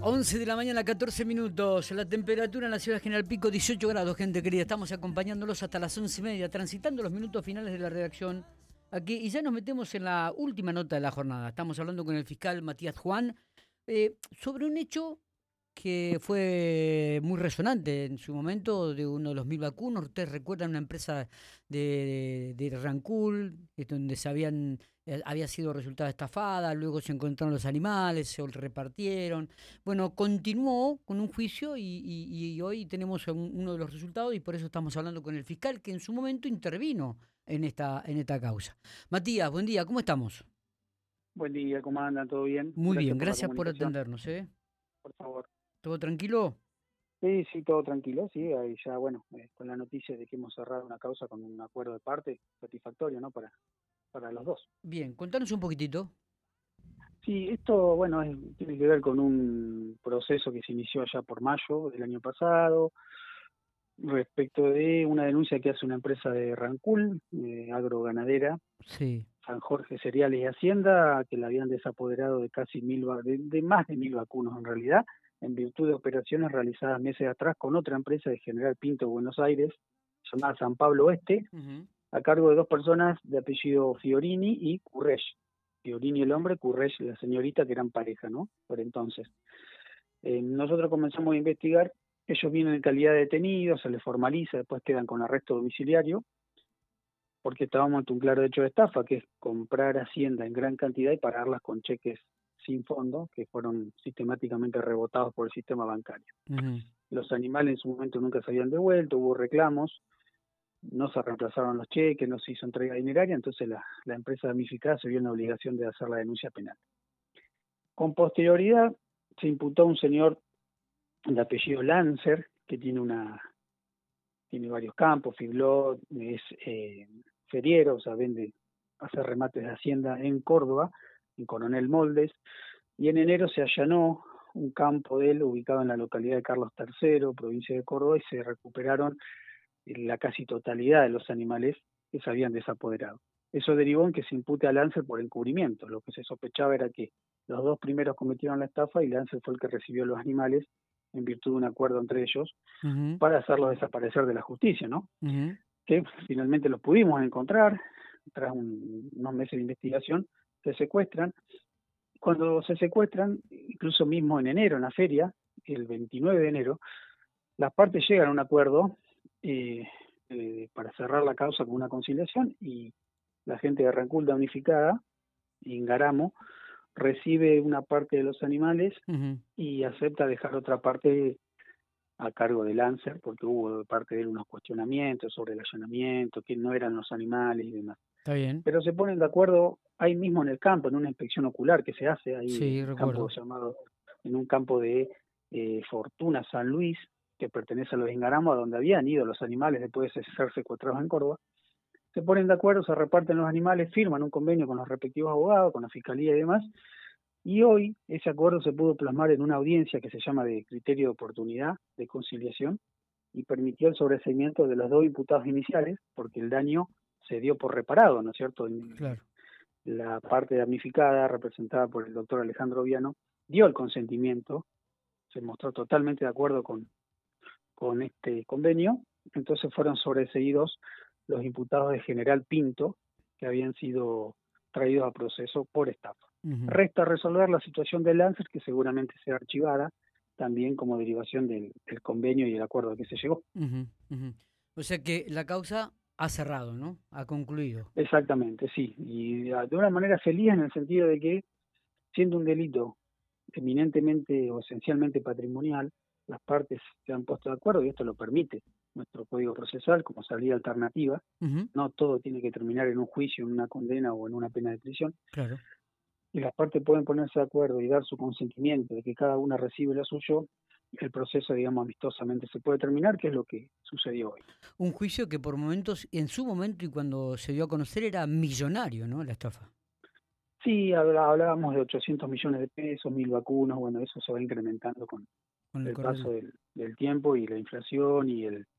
11 de la mañana, 14 minutos. La temperatura en la ciudad de General Pico, 18 grados, gente querida. Estamos acompañándolos hasta las 11:30, transitando los minutos finales de la redacción aquí. Y ya nos metemos en la última nota de la jornada. Estamos hablando con el fiscal Matías Juan sobre un hecho que fue muy resonante en su momento, de uno de los 1000 vacunos. Ustedes recuerdan una empresa de Rancul, donde había sido resultada estafada, luego se encontraron los animales, se repartieron. Bueno, continuó con un juicio y hoy tenemos uno de los resultados, y por eso estamos hablando con el fiscal que en su momento intervino en esta causa. Matías, buen día, ¿cómo estamos? Buen día, ¿cómo andan? ¿Todo bien? Muy bien, Gracias por la gracias por comunicación, atendernos, ¿eh? por favor. ¿Todo tranquilo? Sí, sí, todo tranquilo, sí, ahí ya, bueno, con la noticia de que hemos cerrado una causa con un acuerdo de parte satisfactorio, ¿no? Para los dos. Bien, contanos un poquitito. Sí, esto, bueno, tiene que ver con un proceso que se inició allá por mayo del año pasado, respecto de una denuncia que hace una empresa de Rancul, agroganadera, Sí. San Jorge Cereales y Hacienda, que la habían desapoderado de casi de más de 1000 vacunos en realidad, en virtud de operaciones realizadas meses atrás con otra empresa de General Pinto, Buenos Aires, llamada San Pablo Oeste, Ujú. a cargo de dos personas de apellido Fiorini y Currech. Fiorini el hombre, Currech la señorita, que eran pareja, ¿no? Por entonces. Nosotros comenzamos a investigar, ellos vienen en calidad de detenidos, se les formaliza, después quedan con arresto domiciliario, porque estábamos ante un claro hecho de estafa, que es comprar hacienda en gran cantidad y pagarlas con cheques sin fondo, que fueron sistemáticamente rebotados por el sistema bancario. Ujú. Los animales en su momento nunca se habían devuelto, hubo reclamos, no se reemplazaron los cheques, no se hizo entrega dineraria, entonces la empresa damnificada se vio en la obligación de hacer la denuncia penal. Con posterioridad se imputó a un señor de apellido Lancer, que tiene varios campos, fibló, es feriero, o sea, hace remates de hacienda en Córdoba, en Coronel Moldes, y en enero se allanó un campo de él ubicado en la localidad de Carlos III, provincia de Córdoba, y se recuperaron la casi totalidad de los animales que se habían desapoderado. Eso derivó en que se impute a Lancer por encubrimiento. Lo que se sospechaba era que los dos primeros cometieron la estafa y Lancer fue el que recibió los animales en virtud de un acuerdo entre ellos Ujú. para hacerlos desaparecer de la justicia, ¿no? Ujú. Que finalmente los pudimos encontrar tras unos meses de investigación. Se secuestran. Cuando se secuestran, incluso mismo en enero, en la feria, el 29 de enero, las partes llegan a un acuerdo eh, para cerrar la causa con una conciliación, y la gente de Rancul damnificada, Ingaramo, recibe una parte de los animales Ujú. y acepta dejar otra parte a cargo de Lancer, porque hubo de parte de él unos cuestionamientos sobre el allanamiento, que no eran los animales y demás. Está bien. Pero se ponen de acuerdo ahí mismo en el campo, en una inspección ocular que se hace ahí Sí, en campo recuerdo. llamado, en un campo de Fortuna San Luis, que pertenece a los Ingaramo, a donde habían ido los animales después de ser secuestrados en Córdoba. Se ponen de acuerdo, se reparten los animales, firman un convenio con los respectivos abogados, con la fiscalía y demás, y hoy ese acuerdo se pudo plasmar en una audiencia que se llama de criterio de oportunidad, de conciliación, y permitió el sobreseimiento de los dos imputados iniciales, porque el daño se dio por reparado, ¿no es cierto? Claro. La parte damnificada, representada por el doctor Alejandro Viano, dio el consentimiento, se mostró totalmente de acuerdo con este convenio, entonces fueron sobreseídos los imputados de General Pinto, que habían sido traídos a proceso por estafa. Ujú. Resta resolver la situación de Lancer, que seguramente será archivada, también como derivación del convenio y el acuerdo al que se llegó. Ujú. Ujú. O sea que la causa ha cerrado, ¿no? Ha concluido. Exactamente, sí. Y de una manera feliz, en el sentido de que, siendo un delito eminentemente o esencialmente patrimonial, las partes se han puesto de acuerdo y esto lo permite nuestro Código Procesal como salida alternativa. Ujú. No todo tiene que terminar en un juicio, en una condena o en una pena de prisión. Claro. Y las partes pueden ponerse de acuerdo y dar su consentimiento de que cada una recibe lo suyo, el proceso, digamos, amistosamente se puede terminar, que es lo que sucedió hoy. Un juicio que por momentos, en su momento y cuando se dio a conocer, era millonario, ¿no? La estafa. Sí, hablábamos de 800 millones de pesos, 1000 vacunas, bueno, eso se va incrementando con Con el el correr. paso del tiempo y la inflación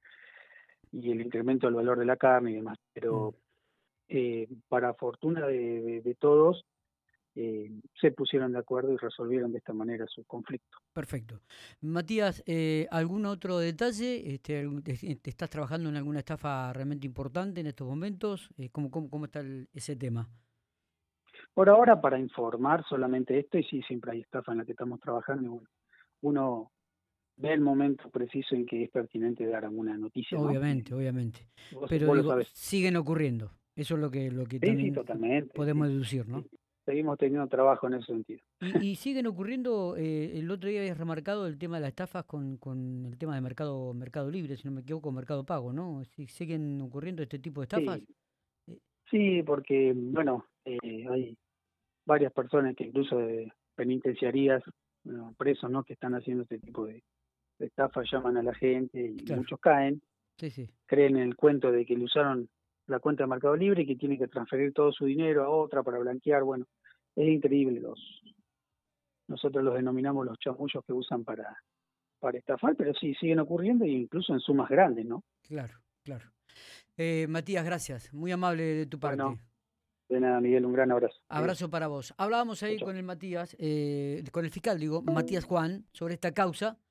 y el incremento del valor de la carne y demás. Mm. Pero para fortuna de todos, se pusieron de acuerdo y resolvieron de esta manera su conflicto. Perfecto. Matías, ¿algún otro detalle? ¿Te estás trabajando en alguna estafa realmente importante en estos momentos? ¿Cómo está ese tema? Por ahora, para informar solamente esto, y sí, siempre hay estafa en la que estamos trabajando, y bueno, uno ve el momento preciso en que es pertinente dar alguna noticia, ¿no? Obviamente. Pero Vos lo digo, sabés. siguen ocurriendo. Eso es lo que Sí, sí, también totalmente. podemos Sí, deducir, ¿no? sí. Seguimos teniendo trabajo en ese sentido. Y siguen ocurriendo, el otro día habías remarcado el tema de las estafas con el tema de Mercado Libre, si no me equivoco, Mercado Pago, ¿no? ¿Siguen ocurriendo este tipo de estafas? Sí, Eh, sí, porque, bueno, hay varias personas que incluso de penitenciarías, bueno, presos, ¿no? Que están haciendo este tipo de estafas, llaman a la gente y claro, muchos caen, sí. creen en el cuento de que le usaron la cuenta de Mercado Libre y que tienen que transferir todo su dinero a otra para blanquear. Bueno, es increíble. Nosotros los denominamos los chamullos que usan para estafar, pero sí, siguen ocurriendo e incluso en sumas grandes, ¿no? Claro. Matías, gracias. Muy amable de tu Bueno, parte. de nada, Miguel, un gran abrazo. Adiós. Abrazo para vos. Hablábamos Chau, ahí chau. con el Matías, con el fiscal, digo, Matías Juan, sobre esta causa